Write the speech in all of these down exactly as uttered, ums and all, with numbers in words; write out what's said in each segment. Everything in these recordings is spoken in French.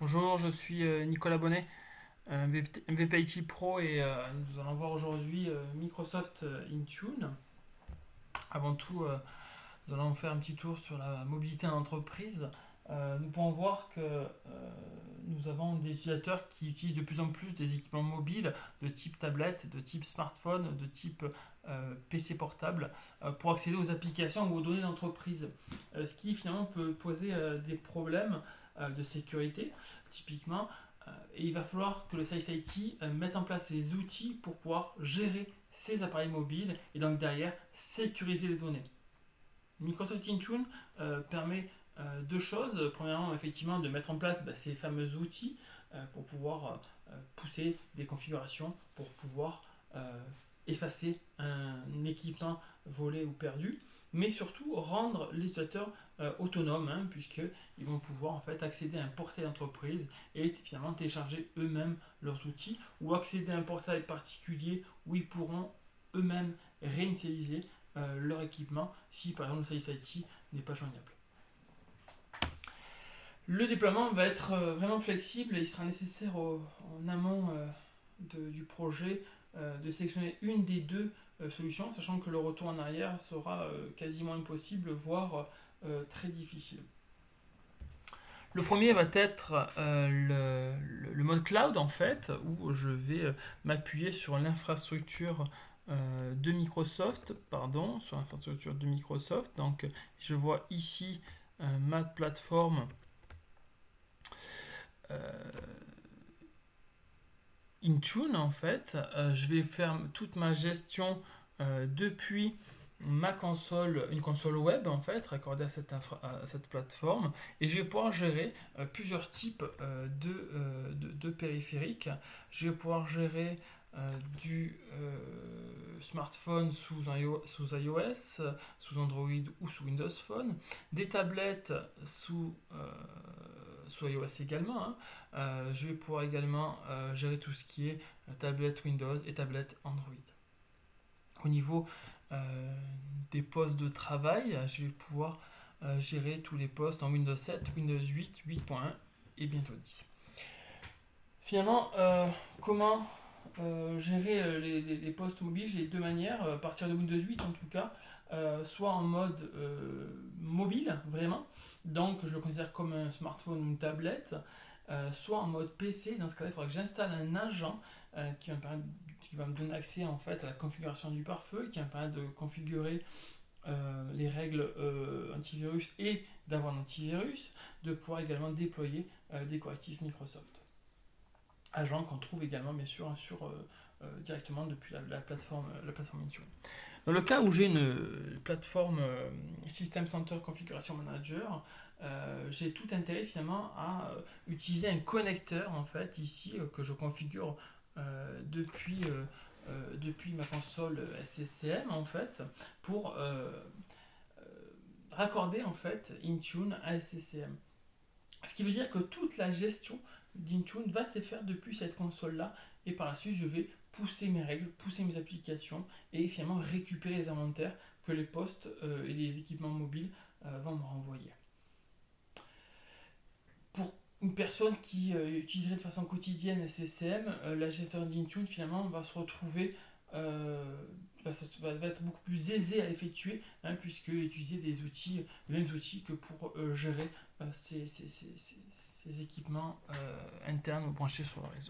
Bonjour, je suis euh, Nicolas Bonnet, euh, M V P I T Pro et euh, nous allons voir aujourd'hui euh, Microsoft euh, Intune. Avant tout, euh, nous allons faire un petit tour sur la mobilité en entreprise. Euh, nous pouvons voir que euh, nous avons des utilisateurs qui utilisent de plus en plus des équipements mobiles de type tablette, de type smartphone, de type euh, P C portable euh, pour accéder aux applications ou aux données d'entreprise. Euh, ce qui finalement peut poser euh, des problèmes euh, de sécurité, typiquement. Euh, et il va falloir que le Sales I T euh, mette en place les outils pour pouvoir gérer ces appareils mobiles et donc derrière sécuriser les données. Microsoft Intune euh, permet euh, deux choses. Premièrement, effectivement, de mettre en place bah, ces fameux outils euh, pour pouvoir euh, pousser des configurations, pour pouvoir euh, effacer un, un équipement volé ou perdu, mais surtout rendre les utilisateurs euh, autonomes, hein, puisqu'ils vont pouvoir en fait accéder à un portail d'entreprise et finalement télécharger eux-mêmes leurs outils ou accéder à un portail particulier où ils pourront eux-mêmes réinitialiser euh, leur équipement si par exemple le Sales I T n'est pas joignable. Le déploiement va être euh, vraiment flexible et il sera nécessaire au, en amont euh, de, du projet euh, de sélectionner une des deux euh, solutions, sachant que le retour en arrière sera euh, quasiment impossible, voire euh, très difficile. Le premier va être euh, le, le, le mode cloud en fait, où je vais euh, m'appuyer sur l'infrastructure euh, de Microsoft, pardon, sur l'infrastructure de Microsoft. Donc je vois ici euh, ma plateforme euh, Intune en fait. Euh, je vais faire toute ma gestion euh, depuis ma console, une console web en fait, raccordée à cette, infra, à cette plateforme, et je vais pouvoir gérer euh, plusieurs types euh, de, euh, de, de, périphériques. Je vais pouvoir gérer euh, du euh, smartphone sous, sous iOS, sous Android ou sous Windows Phone, des tablettes sous, euh, sous iOS également. Hein. Euh, je vais pouvoir également euh, gérer tout ce qui est euh, tablette Windows et tablette Android. Au niveau euh, des postes de travail, je vais pouvoir euh, gérer tous les postes en Windows sept, Windows huit, huit point un et bientôt dix. Finalement, euh, comment euh, gérer les, les, les postes mobiles? J'ai deux manières, à partir de Windows huit en tout cas, euh, soit en mode euh, mobile, vraiment, donc je le considère comme un smartphone ou une tablette, euh, soit en mode P C. Dans ce cas-là, il faudra que j'installe un agent euh, qui, va me permettre, qui va me donner accès en fait à la configuration du pare-feu, qui va me permettre de configurer euh, les règles euh, antivirus et d'avoir un antivirus, de pouvoir également déployer euh, des correctifs Microsoft. Agent qu'on trouve également bien sûr sur, euh, euh, directement depuis la, la plateforme, la plateforme Intune. Dans le cas où j'ai une plateforme euh, System Center Configuration Manager, euh, j'ai tout intérêt finalement à euh, utiliser un connecteur en fait ici euh, que je configure euh, depuis, euh, euh, depuis ma console S C C M en fait pour euh, euh, raccorder en fait Intune à S C C M. Ce qui veut dire que toute la gestion d'Intune va se faire depuis cette console-là et par la suite je vais pousser mes règles, pousser mes applications et finalement récupérer les inventaires que les postes euh, et les équipements mobiles euh, vont me renvoyer. Pour une personne qui euh, utiliserait de façon quotidienne S C C M, euh, la gestion d'Intune finalement va se retrouver euh, va, va, être beaucoup plus aisée à effectuer hein, puisque utiliser des outils, les mêmes outils que pour euh, gérer euh, ces, ces, ces, ces, ces équipements euh, internes branchés sur le réseau.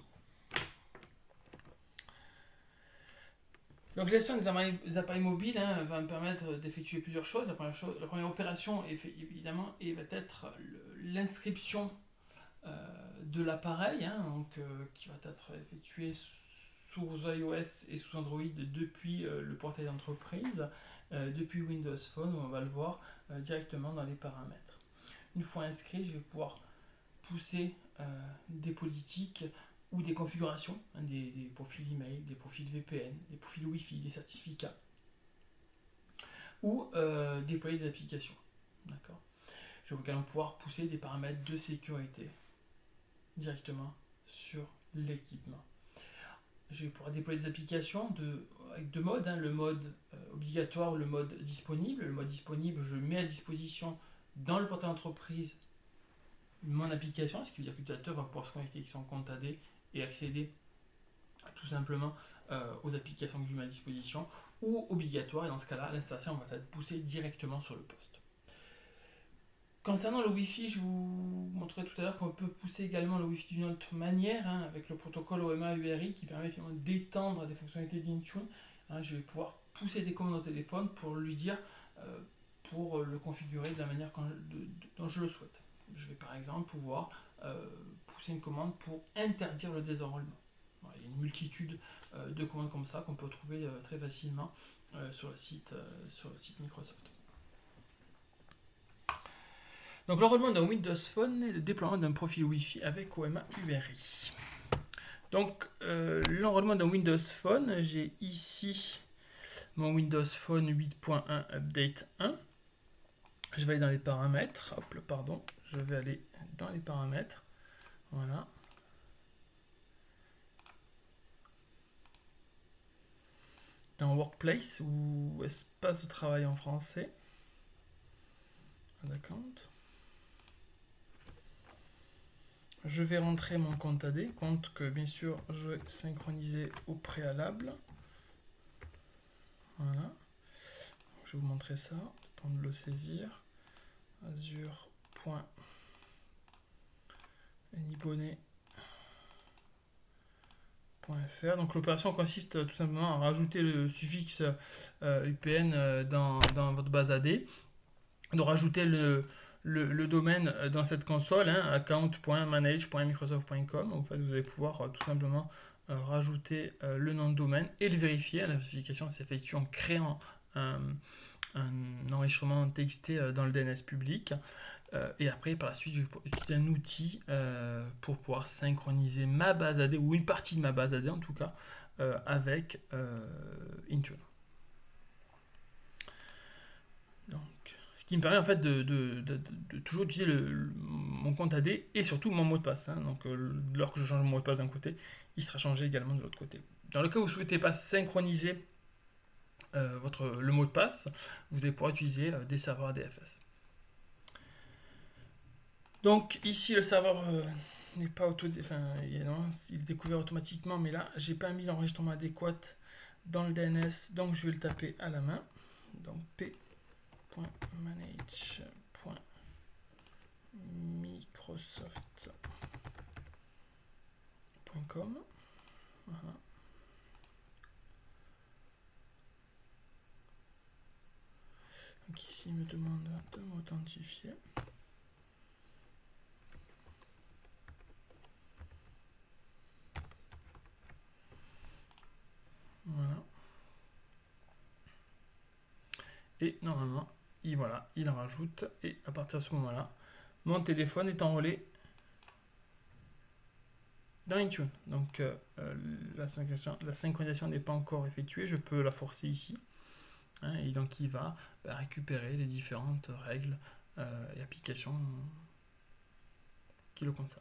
Donc, la gestion des appareils, des appareils mobiles hein, va me permettre d'effectuer plusieurs choses. La première, chose, la première opération, évidemment, et va être l'inscription euh, de l'appareil, hein, donc, euh, qui va être effectuée sous iOS et sous Android depuis euh, le portail d'entreprise, euh, depuis Windows Phone, où on va le voir euh, directement dans les paramètres. Une fois inscrit, je vais pouvoir pousser euh, des politiques ou des configurations, hein, des, des profils email, des profils V P N, des profils Wi-Fi, des certificats, ou euh, déployer des applications. D'accord. Je vais également pouvoir pousser des paramètres de sécurité directement sur l'équipement. Je vais pouvoir déployer des applications de, avec deux modes, hein, le mode euh, obligatoire, le mode disponible. Le mode disponible, je mets à disposition dans le portail d'entreprise mon application, ce qui veut dire que l'utilisateur va pouvoir se connecter avec son compte A D et accéder tout simplement euh, aux applications que je mets à disposition, ou obligatoire, et dans ce cas-là, l'installation va être poussée directement sur le poste. Concernant le Wi-Fi, je vous montrerai tout à l'heure qu'on peut pousser également le Wi-Fi d'une autre manière, hein, avec le protocole O M A U R I qui permet finalement d'étendre des fonctionnalités d'Intune. Hein, je vais pouvoir pousser des commandes au téléphone pour lui dire, euh, pour le configurer de la manière quand, de, de, dont je le souhaite. Je vais par exemple pouvoir euh, pousser une commande pour interdire le désenrôlement. Voilà, il y a une multitude euh, de commandes comme ça qu'on peut trouver euh, très facilement euh, sur, le site, euh, sur le site Microsoft. Donc l'enrôlement d'un Windows Phone et le déploiement d'un profil Wi-Fi avec O M A U R I. Donc euh, l'enrôlement d'un Windows Phone, j'ai ici mon Windows Phone huit point un Update un. Je vais aller dans les paramètres. Hop, pardon. Je vais aller dans les paramètres. Voilà. Dans Workplace ou espace de travail en français. D'accord. Je vais rentrer mon compte A D, compte que bien sûr je vais synchroniser au préalable. Voilà. Je vais vous montrer ça, le temps de le saisir. azure.anybonnet.fr. Donc l'opération consiste tout simplement à rajouter le suffixe euh, U P N euh, dans, dans votre base A D, de rajouter le Le, le domaine dans cette console, hein, account point manage point microsoft point com. En fait, vous allez pouvoir euh, tout simplement euh, rajouter euh, le nom de domaine et le vérifier. La vérification s'effectue en créant un, un enregistrement T X T euh, dans le D N S public. Euh, et après, par la suite, je vais utiliser un outil euh, pour pouvoir synchroniser ma base A D, ou une partie de ma base A D en tout cas, euh, avec euh, Intune. Donc, ce qui me permet en fait de, de, de, de toujours utiliser le, le, mon compte A D et surtout mon mot de passe. Hein. Donc, euh, lorsque je change mon mot de passe d'un côté, il sera changé également de l'autre côté. Dans le cas où vous ne souhaitez pas synchroniser euh, votre, le mot de passe, vous allez pouvoir utiliser euh, des serveurs A D F S. Donc, ici, le serveur euh, n'est pas auto, enfin, il est, non, il est découvert automatiquement, mais là, j'ai pas mis l'enregistrement adéquat dans le D N S, donc je vais le taper à la main. Donc, p manage.microsoft point com. Voilà. Donc ici, il me demande de m'authentifier. Voilà. Et normalement, il, voilà, il en rajoute. Et à partir de ce moment-là, mon téléphone est enrôlé dans Intune. Donc euh, la synchronisation, la synchronisation n'est pas encore effectuée. Je peux la forcer ici. Hein, et donc il va bah, récupérer les différentes règles euh, et applications qui le concernent.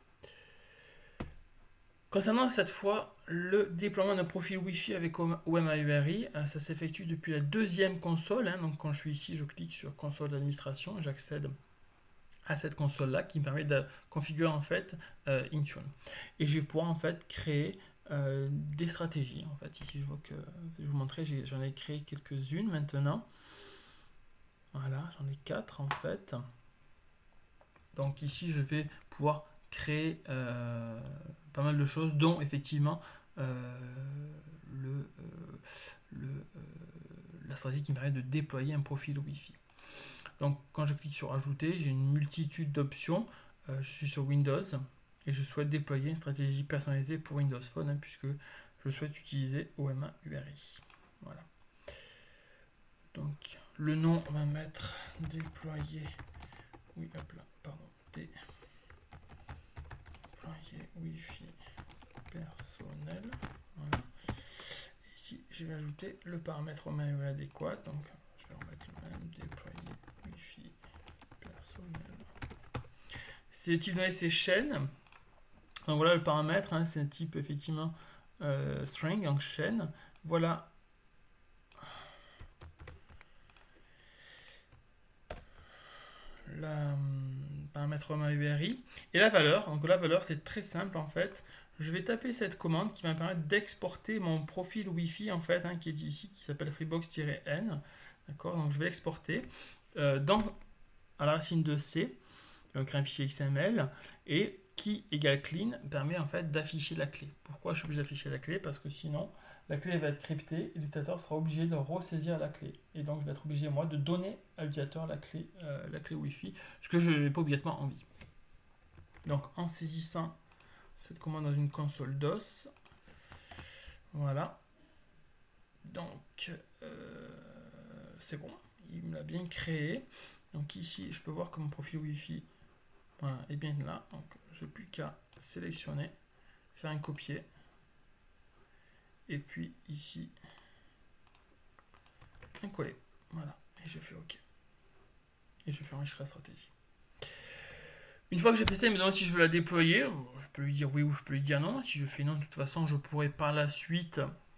Concernant cette fois le déploiement d'un profil Wi-Fi avec O M A U R I, ça s'effectue depuis la deuxième console. Hein, donc quand je suis ici, je clique sur console d'administration, j'accède à cette console-là qui me permet de configurer en fait euh, Intune. Et je vais pouvoir en fait créer euh, des stratégies. En fait, ici je vois que je vais vous montrer, j'en ai créé quelques-unes maintenant. Voilà, j'en ai quatre en fait. Donc ici je vais pouvoir créer euh, pas mal de choses, dont effectivement euh, le, euh, le, euh, la stratégie qui me permet de déployer un profil Wi-Fi. Donc quand je clique sur ajouter, j'ai une multitude d'options. Euh, je suis sur Windows et je souhaite déployer une stratégie personnalisée pour Windows Phone, hein, puisque je souhaite utiliser O M A U R I. Voilà. Donc le nom, on va mettre déployer. Oui, hop là, pardon. Déployer Wi-Fi personnel. Voilà. Et ici, je vais ajouter le paramètre O M A U R I adéquat. Donc je vais remettre le même déployer Wi-Fi personnel. C'est le type de données, c'est chaîne. Donc voilà le paramètre, hein, c'est un type effectivement euh, string, donc chaîne. Voilà la paramètre ma U R I. Et la valeur, donc la valeur c'est très simple en fait. Je vais taper cette commande qui va me permettre d'exporter mon profil Wi-Fi en fait, hein, qui est ici, qui s'appelle freebox-n. D'accord, donc je vais l'exporter euh, dans à la racine de C, donc un fichier X M L, et qui égale clean permet en fait d'afficher la clé. Pourquoi je suis obligé d'afficher la clé? Parce que sinon la clé va être cryptée et l'utilisateur sera obligé de ressaisir la clé. Et donc je vais être obligé moi de donner à l'utilisateur la clé, euh, la clé Wi-Fi, ce que je n'ai pas obligatoirement envie. Donc en saisissant cette commande dans une console DOS, voilà. Donc euh, c'est bon, il me l'a bien créé. Donc ici je peux voir que mon profil Wi-Fi, voilà, est bien là. Donc je n'ai plus qu'à sélectionner, faire un copier. Et puis ici, un coller. Voilà. Et je fais OK. Et je fais enregistrer la stratégie. Une fois que j'ai fait ça, il me demande si je veux la déployer. Je peux lui dire oui ou je peux lui dire non. Si je fais non, de toute façon, je pourrais par la suite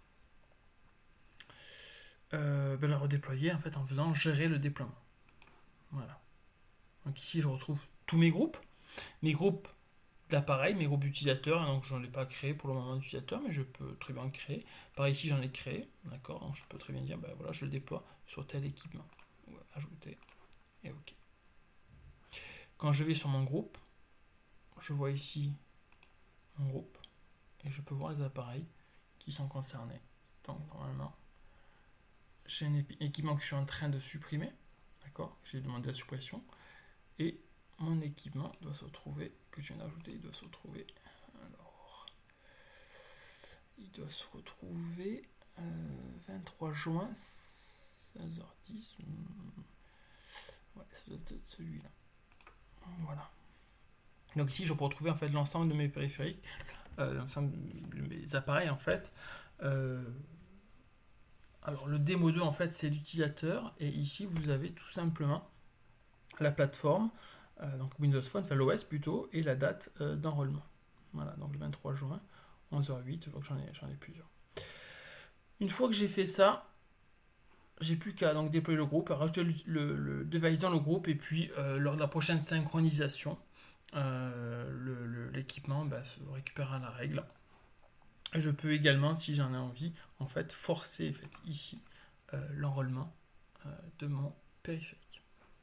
euh, ben la redéployer en fait en faisant gérer le déploiement. Voilà. Donc ici, je retrouve tous mes groupes. Mes groupes d'appareils, mes groupes d'utilisateurs. Donc, je n'en ai pas créé pour le moment d'utilisateur, mais je peux très bien le créer. Par ici, j'en ai créé. D'accord. Donc, je peux très bien dire, ben voilà, je le déploie sur tel équipement. Ouais, ajouter. Et OK. Quand je vais sur mon groupe, je vois ici mon groupe et je peux voir les appareils qui sont concernés. Donc normalement, j'ai un équipement que je suis en train de supprimer, d'accord, j'ai demandé la suppression, et mon équipement doit se retrouver, que je viens d'ajouter, il doit se retrouver, alors, il doit se retrouver euh, vingt-trois juin, seize heures dix, ouais, ça doit être celui-là, voilà. Donc ici, je peux retrouver en fait l'ensemble de mes périphériques, euh, l'ensemble de mes appareils en fait. Euh, alors le démo deux en fait c'est l'utilisateur et ici vous avez tout simplement la plateforme, euh, donc Windows Phone, enfin l'O S plutôt, et la date euh, d'enrôlement. Voilà, donc le vingt-trois juin, onze heures huit, je vois que j'en ai, j'en ai plusieurs. Une fois que j'ai fait ça, j'ai plus qu'à donc déployer le groupe, rajouter le, le, le device dans le groupe et puis euh, lors de la prochaine synchronisation, Euh, l'équipement bah, se récupère à la règle. Je peux également, si j'en ai envie, en fait, forcer en fait, ici euh, l'enrôlement euh, de mon périphérique.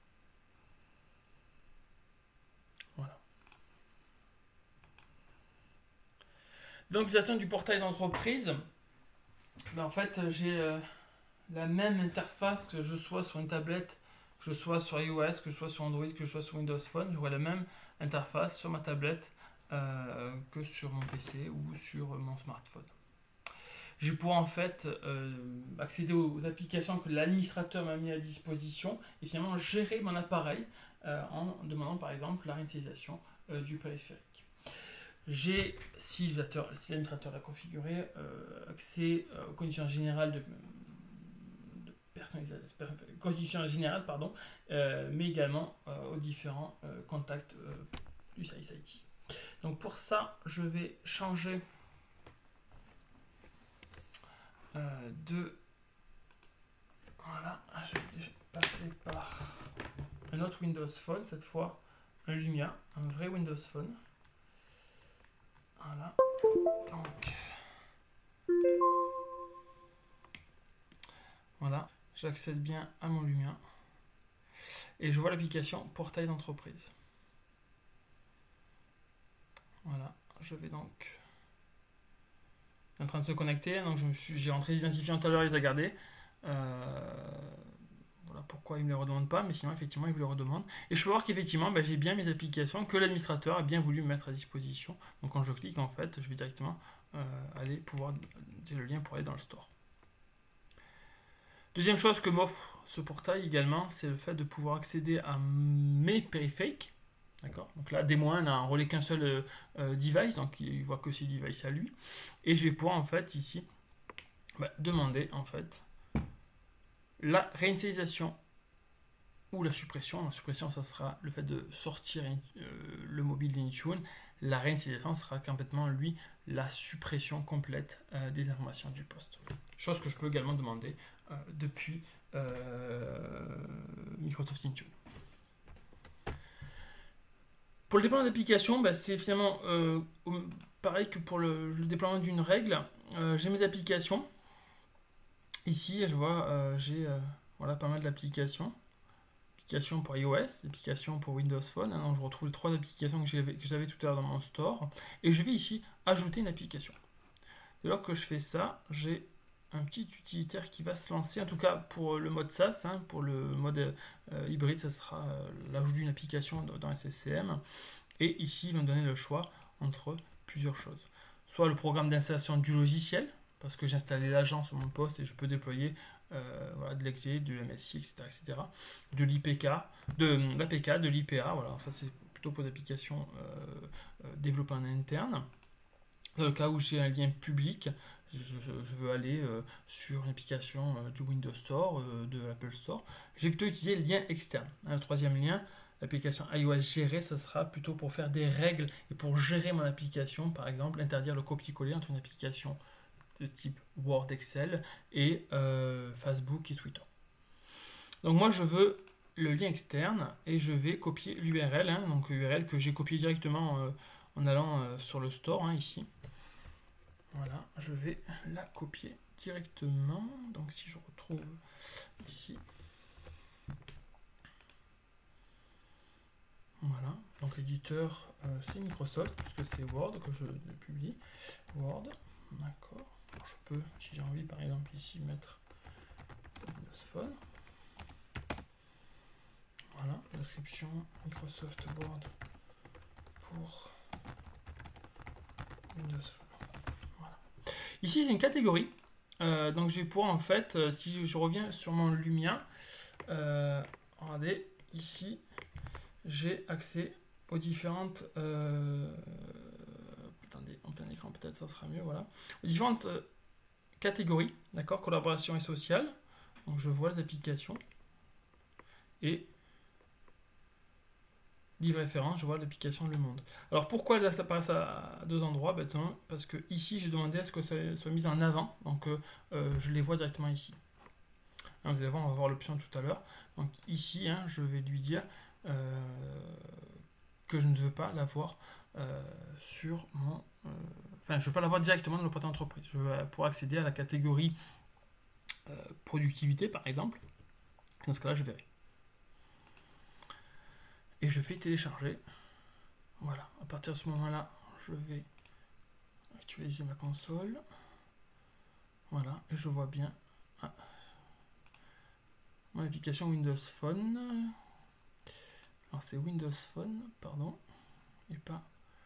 Voilà. Donc, l'utilisation du portail d'entreprise, bah, en fait, j'ai euh, la même interface que je sois sur une tablette, que je sois sur iOS, que je sois sur Android, que je sois sur Windows Phone. Je vois la même interface sur ma tablette euh, que sur mon P C ou sur mon smartphone. Je vais pouvoir en fait euh, accéder aux applications que l'administrateur m'a mis à disposition et finalement gérer mon appareil euh, en demandant par exemple la réinitialisation euh, du périphérique. J'ai, si l'administrateur l'a configuré, euh, accès euh, aux conditions générales de, de personnalisation, conditions générales, pardon, euh, mais également euh, aux différents euh, contacts euh, du service I T. Donc pour ça, je vais changer euh, de... Voilà, je vais passer par un autre Windows Phone, cette fois un Lumia, un vrai Windows Phone. Voilà, donc... Voilà, j'accède bien à mon Lumia. Et je vois l'application Portail d'entreprise. Voilà, je vais donc... en train de se connecter, donc je me suis, j'ai rentré les identifiants tout à l'heure, il les a gardés. Euh, voilà pourquoi il ne me les redemande pas, mais sinon effectivement il vous les redemande. Et je peux voir qu'effectivement ben, j'ai bien mes applications que l'administrateur a bien voulu mettre à disposition. Donc quand je clique en fait, je vais directement euh, aller pouvoir, j'ai le lien pour aller dans le store. Deuxième chose que m'offre ce portail également, c'est le fait de pouvoir accéder à mes périphériques. D'accord. Donc là, D un n'a enrôlé qu'un seul euh, euh, device, donc il voit que ses devices à lui. Et je vais pouvoir en fait ici bah, demander en fait la réinitialisation ou la suppression. La suppression, ça sera le fait de sortir euh, le mobile d'Intune. La réinitialisation sera complètement lui la suppression complète euh, des informations du poste. Chose que je peux également demander euh, depuis euh, Microsoft Intune. Pour le déploiement d'application, bah, c'est finalement euh, pareil que pour le, le déploiement d'une règle. Euh, j'ai mes applications. Ici, je vois, euh, j'ai euh, voilà, pas mal d'applications. Applications pour iOS, applications pour Windows Phone. Hein, donc je retrouve les trois applications que j'avais, que j'avais tout à l'heure dans mon store. Et je vais ici ajouter une application. Dès lors que je fais ça, j'ai un petit utilitaire qui va se lancer. En tout cas, pour le mode SaaS, hein, pour le mode euh, hybride, ça sera euh, l'ajout d'une application dans S C C M. Et ici, il va me donner le choix entre plusieurs choses. Soit le programme d'installation du logiciel, parce que j'ai installé l'agent sur mon poste et je peux déployer euh, voilà, de l'E X E, du M S I, et cetera, et cetera. De l'I P K, de l'A P K, de l'I P A, voilà, ça c'est plutôt pour des applications euh, euh, développées en interne. Dans le cas où j'ai un lien public, je, je, je veux aller euh, sur une application euh, du Windows Store, euh, de l'Apple Store, j'ai plutôt utilisé le lien externe. Le troisième lien, l'application iOS gérée, ça sera plutôt pour faire des règles et pour gérer mon application, par exemple, interdire le copier-coller entre une application de type Word, Excel et euh, Facebook et Twitter. Donc moi, je veux le lien externe et je vais copier l'U R L, hein, donc l'U R L que j'ai copié directement euh, en allant euh, sur le store, hein, ici. Voilà, je vais la copier directement. Donc si je retrouve ici. Voilà, donc l'éditeur euh, c'est Microsoft, puisque c'est Word que je publie. Word, d'accord. Je peux, si j'ai envie par exemple ici, mettre Windows Phone. Voilà, description Microsoft Word pour Windows Phone. Voilà. Ici, j'ai une catégorie. Euh, donc, je vais pouvoir en fait, euh, si je reviens sur mon Lumia, euh, regardez, ici, j'ai accès aux différentes. Euh, attendez, en plein écran, peut-être ça sera mieux, voilà. Aux différentes euh, catégories, d'accord, collaboration et sociale. Donc, je vois les applications. Et livre référence, je vois l'application Le Monde. Alors pourquoi ça passe à deux endroits? Ben, parce que ici j'ai demandé à ce que ça soit mis en avant, donc euh, euh, je les vois directement ici. Hein, vous allez voir, on va voir l'option tout à l'heure. Donc ici, hein, je vais lui dire euh, que je ne veux pas l'avoir euh, sur mon... Euh, enfin, je ne veux pas l'avoir directement dans le portail entreprise. Je veux pouvoir accéder à la catégorie euh, productivité, par exemple. Dans ce cas-là, je verrai. Et je fais télécharger. Voilà, à partir de ce moment-là, je vais actualiser ma console. Voilà, et je vois bien ah, mon application Windows Phone. Alors c'est Windows Phone, pardon, et pas.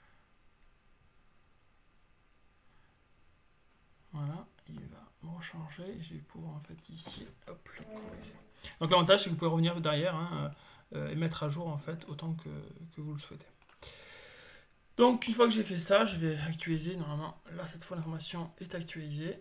Voilà, il va me recharger. Je vais pouvoir en fait ici, hop, le corriger. Donc l'avantage c'est que vous pouvez revenir derrière hein, euh, et mettre à jour en fait autant que, que vous le souhaitez. Donc une fois que j'ai fait ça, je vais actualiser. Normalement, là cette fois l'information est actualisée.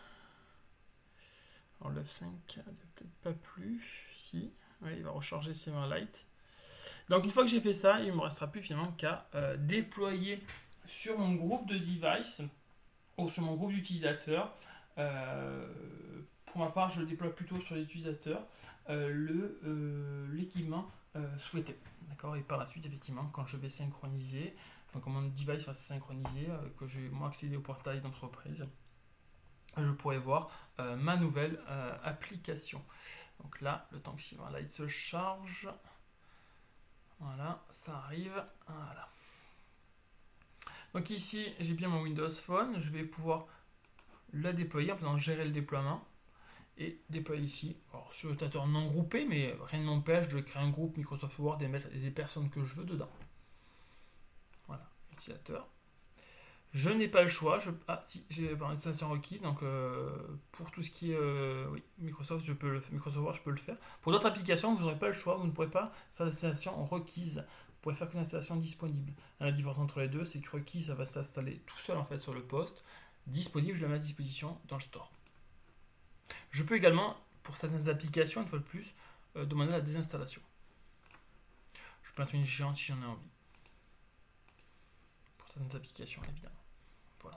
Alors le F cinq n'a peut-être pas plu. Si, ouais, il va recharger Silverlight. Donc une fois que j'ai fait ça, il ne me restera plus finalement qu'à euh, déployer sur mon groupe de device ou sur mon groupe d'utilisateurs. Euh, pour ma part, je le déploie plutôt sur les utilisateurs. Euh, le, euh, l'équipement euh, souhaité. D'accord. Et par la suite, effectivement, quand je vais synchroniser, enfin, quand mon device va se synchroniser, euh, que je vais moi accéder au portail d'entreprise, je pourrai voir euh, ma nouvelle euh, application. Donc là, le temps que Silverlight se charge, voilà, ça arrive, voilà. Donc ici, j'ai bien mon Windows Phone, je vais pouvoir la déployer en faisant gérer le déploiement et déployer ici. Alors sur utilisateur non groupé, mais rien ne m'empêche de créer un groupe Microsoft Word et mettre les personnes que je veux dedans. Voilà, utilisateur. Je n'ai pas le choix. Je, ah, si, j'ai une installation requise. Donc, euh, pour tout ce qui est euh, oui, Microsoft, je peux le, Microsoft Word, je peux le faire. Pour d'autres applications, vous n'aurez pas le choix. Vous ne pourrez pas faire d'installation requise. Vous pourrez faire qu'une installation disponible. La différence entre les deux, c'est que requise, ça va s'installer tout seul en fait sur le poste. Disponible, je la mets à disposition dans le store. Je peux également, pour certaines applications, une fois de plus, euh, demander la désinstallation. Je peux mettre une échéance si j'en ai envie. Pour certaines applications, évidemment. Voilà.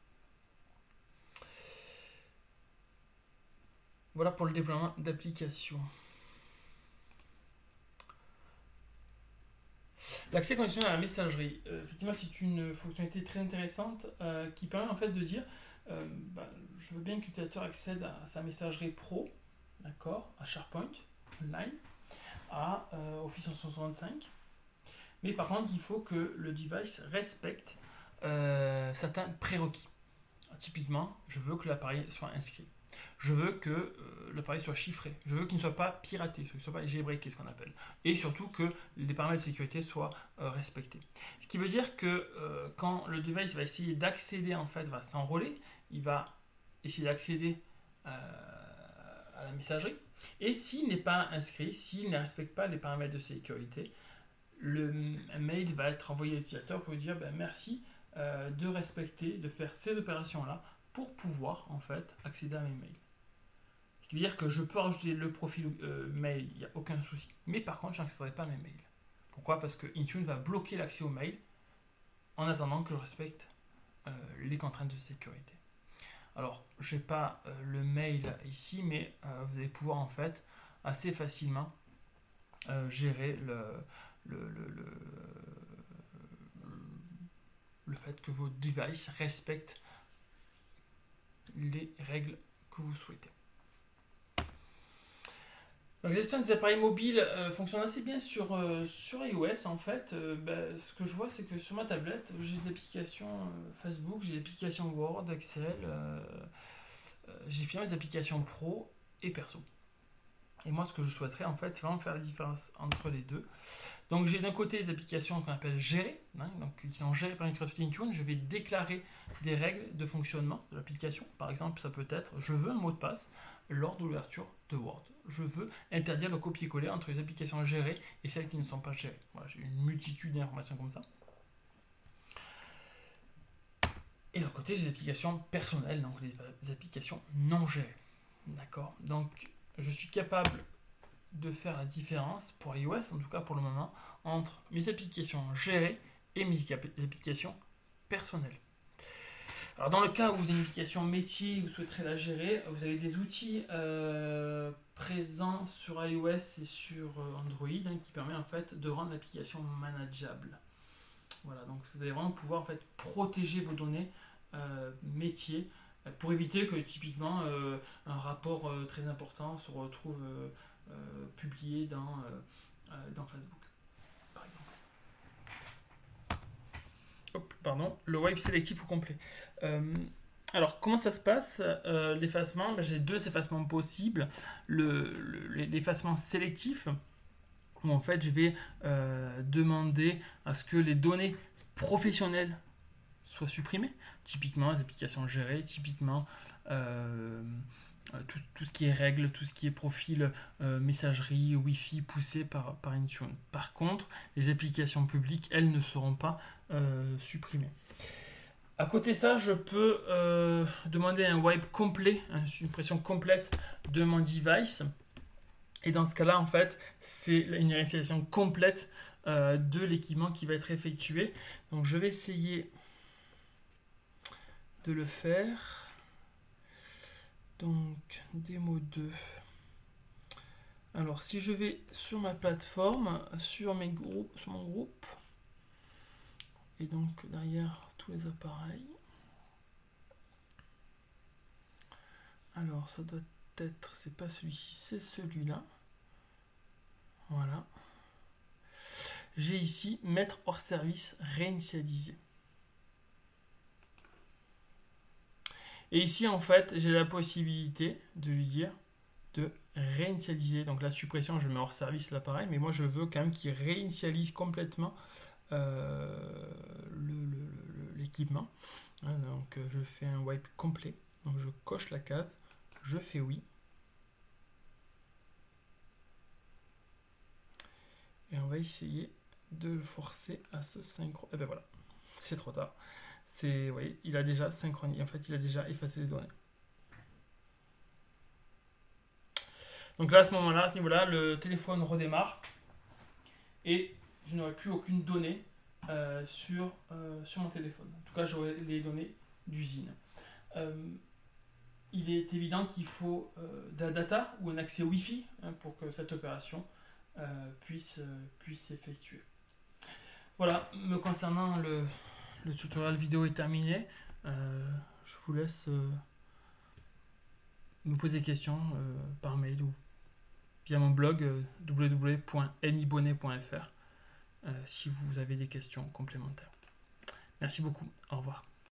Voilà pour le déploiement d'applications. L'accès conditionnel à la messagerie, euh, effectivement, c'est une fonctionnalité très intéressante euh, qui permet en fait de dire euh, bah, je veux bien que l'utilisateur accède à sa messagerie pro, d'accord, à SharePoint Online, à euh, Office cent soixante-cinq, mais par contre, il faut que le device respecte euh, certains prérequis. Typiquement, je veux que l'appareil soit inscrit. Je veux que euh, l'appareil soit chiffré. Je veux qu'il ne soit pas piraté, qu'il ne soit pas jailbreaké, ce qu'on appelle. Et surtout que les paramètres de sécurité soient euh, respectés. Ce qui veut dire que euh, quand le device va essayer d'accéder, en fait, va s'enrôler, il va essayer d'accéder euh, à la messagerie. Et s'il n'est pas inscrit, s'il ne respecte pas les paramètres de sécurité, le mail va être envoyé à l'utilisateur pour lui dire ben, merci euh, de respecter, de faire ces opérations-là pour pouvoir en fait accéder à mes mails. Ce qui veut dire que je peux rajouter le profil euh, mail, il n'y a aucun souci. Mais par contre, je n'accéderai pas à mes mails. Pourquoi? Parce que Intune va bloquer l'accès aux mails en attendant que je respecte euh, les contraintes de sécurité. Alors, je n'ai pas euh, le mail ici, mais euh, vous allez pouvoir en fait assez facilement euh, gérer le, le, le, le, le fait que vos devices respectent les règles que vous souhaitez. Donc, la gestion des appareils mobiles euh, fonctionne assez bien sur, euh, sur iOS en fait. Euh, bah, ce que je vois, c'est que sur ma tablette, j'ai des applications euh, Facebook, j'ai des applications Word, Excel, euh, euh, j'ai finalement des applications pro et perso. Et moi, ce que je souhaiterais en fait, c'est vraiment faire la différence entre les deux. Donc, j'ai d'un côté des applications qu'on appelle gérées, hein, donc, qui sont gérées par Microsoft Intune. Je vais déclarer des règles de fonctionnement de l'application. Par exemple, ça peut être je veux un mot de passe lors de l'ouverture de Word. Je veux interdire le copier-coller entre les applications gérées et celles qui ne sont pas gérées. Voilà, j'ai une multitude d'informations comme ça. Et de l'autre côté, j'ai des applications personnelles, donc des, des applications non gérées. D'accord? Donc, je suis capable de faire la différence pour iOS, en tout cas pour le moment, entre mes applications gérées et mes applications personnelles. Alors dans le cas où vous avez une application métier et vous souhaiterez la gérer, vous avez des outils euh, présents sur iOS et sur Android hein, qui permettent en fait de rendre l'application manageable. Voilà, donc vous allez vraiment pouvoir en fait protéger vos données euh, métiers pour éviter que typiquement euh, un rapport euh, très important se retrouve euh, euh, publié dans, euh, dans Facebook, par exemple. Hop, pardon, le wipe sélectif ou complet. Euh, alors, comment ça se passe euh, l'effacement? Ben, j'ai deux effacements possibles. Le, le, l'effacement sélectif, où en fait je vais euh, demander à ce que les données professionnelles soient supprimées, typiquement les applications gérées, typiquement euh, tout, tout ce qui est règles, tout ce qui est profil euh, messagerie, Wi-Fi poussé par, par Intune. Par contre, les applications publiques, elles ne seront pas euh, supprimées. À côté de ça, je peux euh, demander un wipe complet, une suppression complète de mon device. Et dans ce cas-là, en fait, c'est une réinstallation complète euh, de l'équipement qui va être effectuée. Donc, je vais essayer de le faire. Donc, démo deux. Alors, si je vais sur ma plateforme, sur, mes groupes, sur mon groupe, et donc derrière tous les appareils. Alors, ça doit être, c'est pas celui-ci, c'est celui-là. Voilà. J'ai ici mettre hors service, réinitialiser. Et ici, en fait, j'ai la possibilité de lui dire de réinitialiser. Donc la suppression, je mets hors service l'appareil, mais moi je veux quand même qu'il réinitialise complètement euh, le, le, le, l'équipement. Hein, donc je fais un wipe complet. Donc je coche la case, je fais oui. Et on va essayer de le forcer à se synchroniser. Et ben voilà, c'est trop tard. C'est, vous voyez, il a déjà synchronisé. En fait, il a déjà effacé les données. Donc là, à ce moment-là, à ce niveau-là, le téléphone redémarre et je n'aurai plus aucune donnée euh, sur, euh, sur mon téléphone. En tout cas, j'aurai les données d'usine. Euh, il est évident qu'il faut euh, de la data ou un accès Wi-Fi hein, pour que cette opération euh, puisse, euh, puisse s'effectuer. Voilà, me concernant, le, le tutoriel vidéo est terminé. Euh, je vous laisse euh, me poser des questions euh, par mail ou via mon blog euh, w w w point nibonnet point f r euh, si vous avez des questions complémentaires. Merci beaucoup, au revoir.